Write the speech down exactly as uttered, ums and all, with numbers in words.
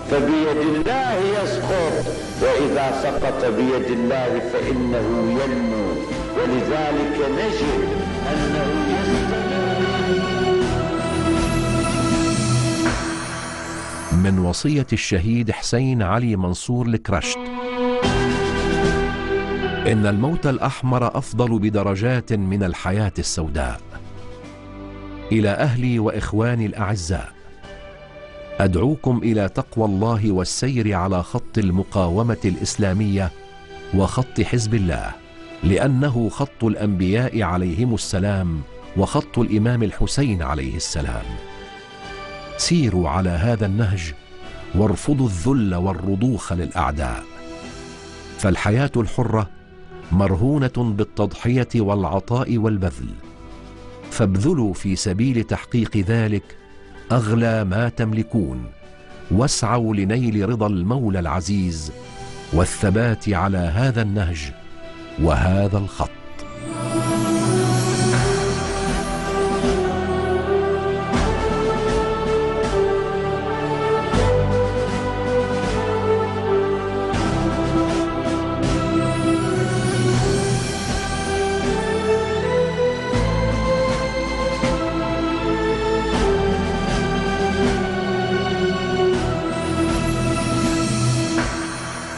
فبيد الله يسقط، وإذا سقط بيد الله فإنه ينمو. ولذلك نجد أنه من وصية الشهيد حسين علي منصور الكرشت: إن الموت الأحمر أفضل بدرجات من الحياة السوداء. إلى أهلي وإخواني الأعزاء، أدعوكم إلى تقوى الله والسير على خط المقاومة الإسلامية وخط حزب الله، لأنه خط الأنبياء عليهم السلام وخط الإمام الحسين عليه السلام. سيروا على هذا النهج وارفضوا الذل والرضوخ للأعداء، فالحياة الحرة مرهونة بالتضحية والعطاء والبذل، فابذلوا في سبيل تحقيق ذلك أغلى ما تملكون، واسعوا لنيل رضا المولى العزيز والثبات على هذا النهج وهذا الخط.